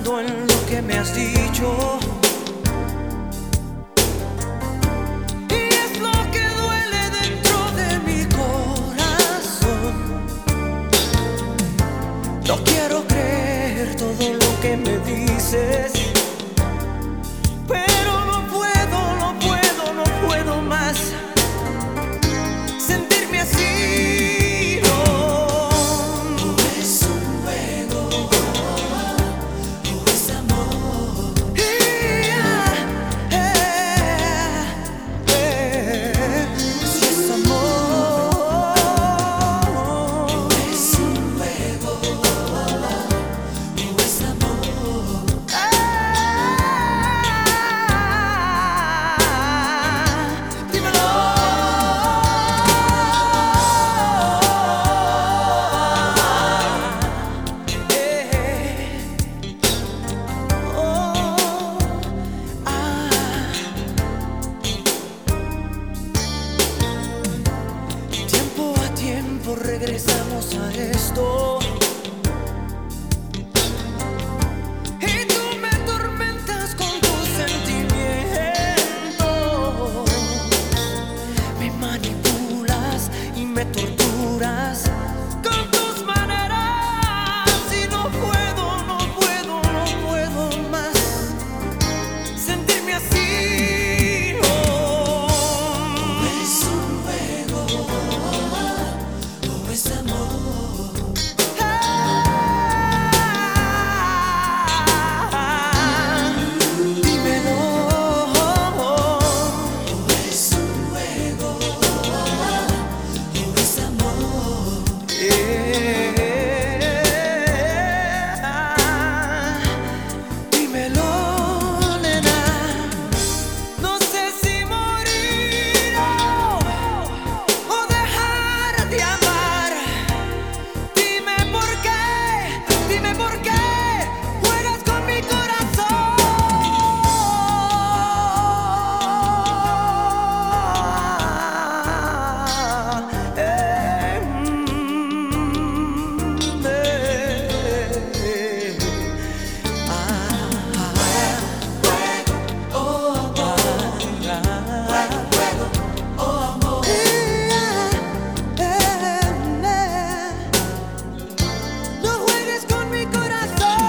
pensando en lo que me has dicho. Y es lo que duele dentro de mi corazón. No quiero creer todo lo que me dices, pero no puedo, no puedo, no puedo más sentirme así. No. O es un juego, o es amor. Si es amor, O es un juego, o es amor. dímelo. Tiempo a tiempo regresamos a esto. Y tú me atormentas con tus sentimientos. Me manipulas y me torturas con tus maneras. Y no puedo, no puedo, no puedo más sentirme así. No. O es un juego, o es amor. Dímelo. O es un juego, o es amor. Dímelo, nena. No sé si morir o dejar de amar. Dime por qué juegas con mi corazón. No juegues con mi corazón.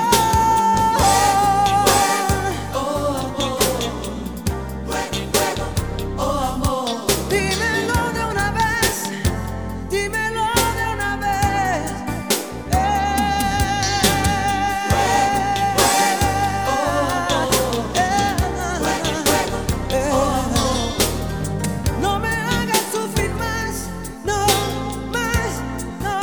Dímelo de una vez, dímelo de una vez. No me hagas sufrir más, no más, no.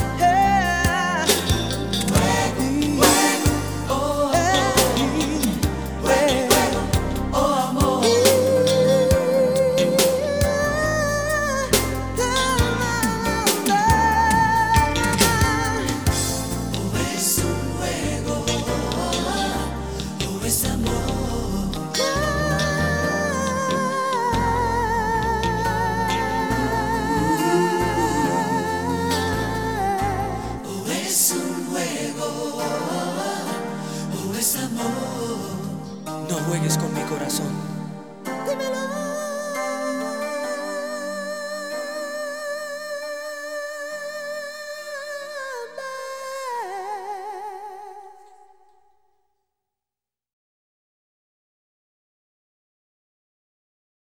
O es un juego, o es amor. O es un juego, o es amor. No juegues con mi corazón. Dímelo.